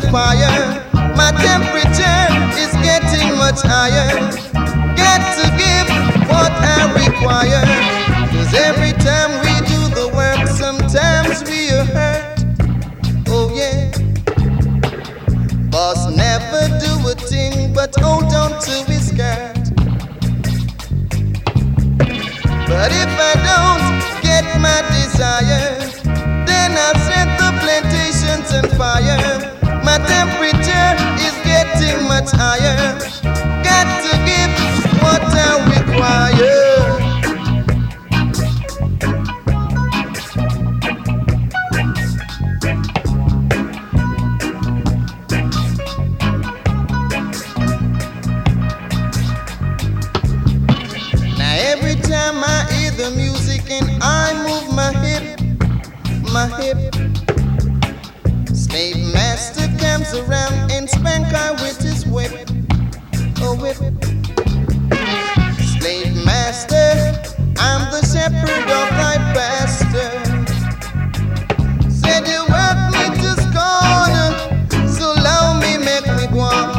fire. My temperature is getting much higher. Got to give what I require. 'Cause every time we do the work, sometimes we are hurt. Oh yeah. Boss never do a thing but hold on to his skirt. But if I don't get my desire, then I'll set the plantations on fire. My temperature is getting much higher. Got to give what I require. Now every time I hear the music and I move my hip, slave master comes around and spank her with his whip, a whip. Slave master, I'm the shepherd of thy pastor. Said you work me to scorn, so allow me make me go on.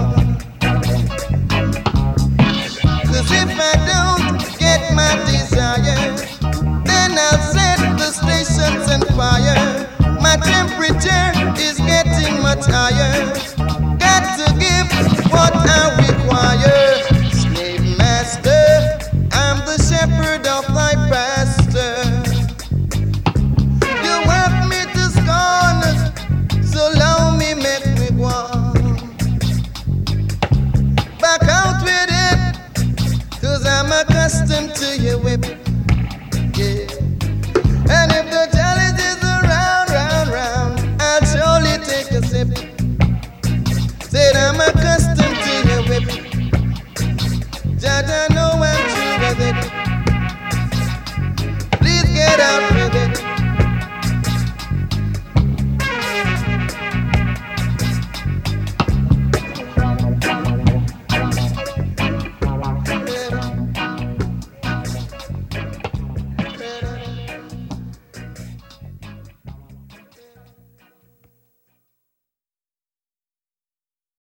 'Cause if I don't get my desire, then I'll set the stations on fire. My temperature is getting much higher. Got to give what I require. Slave master, I'm the shepherd of thy path.